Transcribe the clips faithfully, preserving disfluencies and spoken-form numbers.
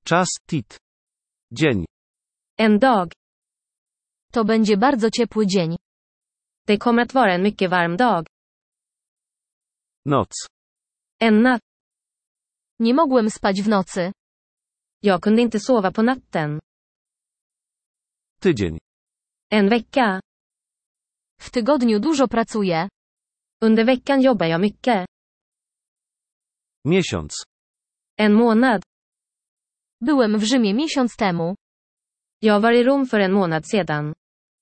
Czas, tit. Dzień. En dag. To będzie bardzo ciepły dzień. Det kommer att vara en mycket varm dag. Noc. En natt. Nie mogłem spać w nocy. Jag kunde inte sova på natten. Tydzień. En vecka. W tygodniu dużo pracuję. Under veckan jobbar jag mycket. Miesiąc. En månad. Byłem w Rzymie miesiąc temu. Jag var i Rom för en månad sedan.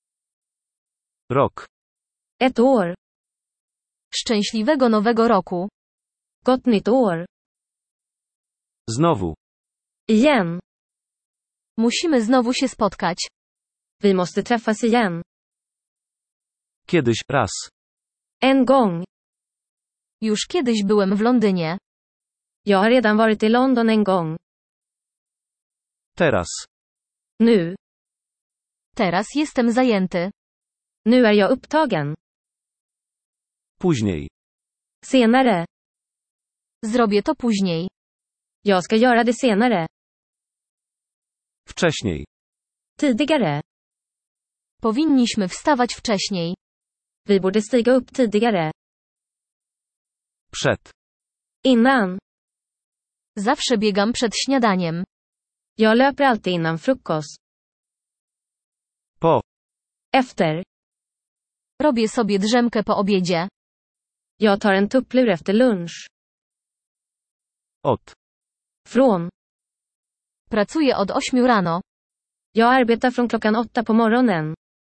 Rok. Ett år. Szczęśliwego nowego roku. Gott nytt år. Znowu. Igen. Musimy znowu się spotkać. Vi måste träffas igen. Kiedyś, raz. En gång. Już kiedyś byłem w Londynie. Jag har redan varit i London en gång. Teraz. Nu. Teraz jestem zajęty. Nu är jag upptagen. Później. Senare. Zrobię to później. Jag ska göra det senare. Wcześniej. Tidigare. Powinniśmy wstawać wcześniej. Vi borde stiga upp tidigare. Przed. Innan. Zawsze biegam przed śniadaniem. Jag löper alltid innan frukost. Po. Efter. Robię sobie drzemkę po obiedzie. Jag tar en tupplur efter lunch. Od. Från. Pracuję od ośmiu rano. Jag arbetar från klockan åtta på morgonen.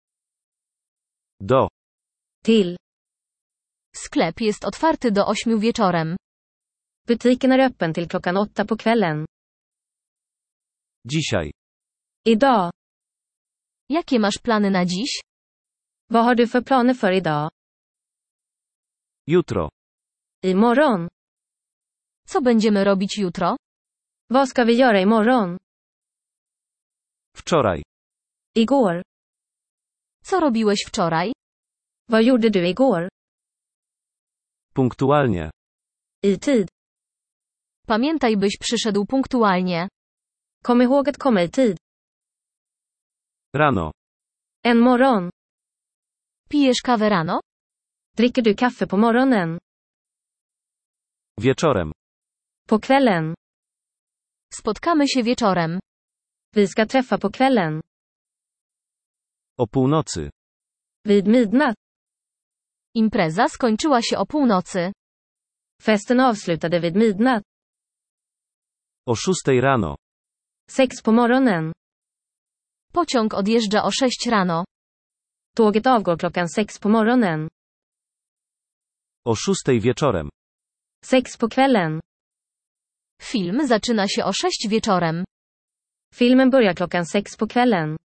Do. Till. Sklep jest otwarty do ośmiu wieczorem. Butiken är öppen till klockan åtta på kvällen. Dzisiaj. Idag. Jakie masz plany na dziś? Vad har du för planer för idag? Jutro. Imorgon. Co będziemy robić jutro? Vad ska vi göra imorgon? Wczoraj. Igår. Co robiłeś wczoraj? Vad gjorde du igår? Punktualnie. I tid. Pamiętaj, byś przyszedł punktualnie. Kom ihåg att komma i tid. Rano. En morgon. Pijesz kawę rano? Dricker du kaffe på morgonen? Wieczorem. På kvällen. Spotkamy się wieczorem. Vi ska träffa på kvällen. O północy. Vid midnatt. Impreza skończyła się o północy. Festen avslutade vid midnatt. O szóstej rano. Sex på morgonen. Pociąg odjeżdża o sześć rano. Tåget avgår klockan sex på morgonen. O szóstej wieczorem. Sex på kvällen. Film zaczyna się o sześć wieczorem. Filmen börjar klockan sex på kvällen.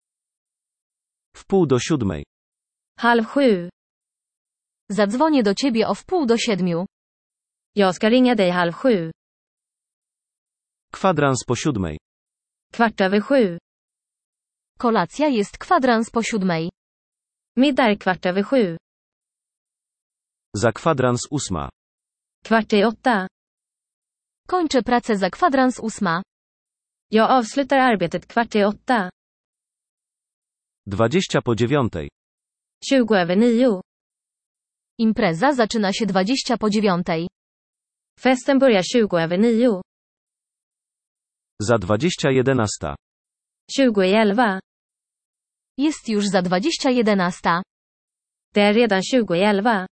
W pół do siódmej. Halv sju. Zadzwonię do ciebie o wpół do siedmiu. Jag ska ringa dig halv sju. Kwadrans po siódmej. Kvart över sju. Kolacja jest kwadrans po siódmej. Middag är kvart över sju. Za kwadrans ósma. Kvart i åtta. Kończę pracę za kwadrans ósma. Jag avslutar arbetet kvart i åtta. Dwadzieścia po dziewiątej. Tjugo över nio. Impreza zaczyna się dwadzieścia po dziewiątej. Festen börjar tjugo över nio. Za dwadzieścia jedenasta. Tjugo i elva. Jest już za dwadzieścia jedenasta. Det är redan tjugo i elva.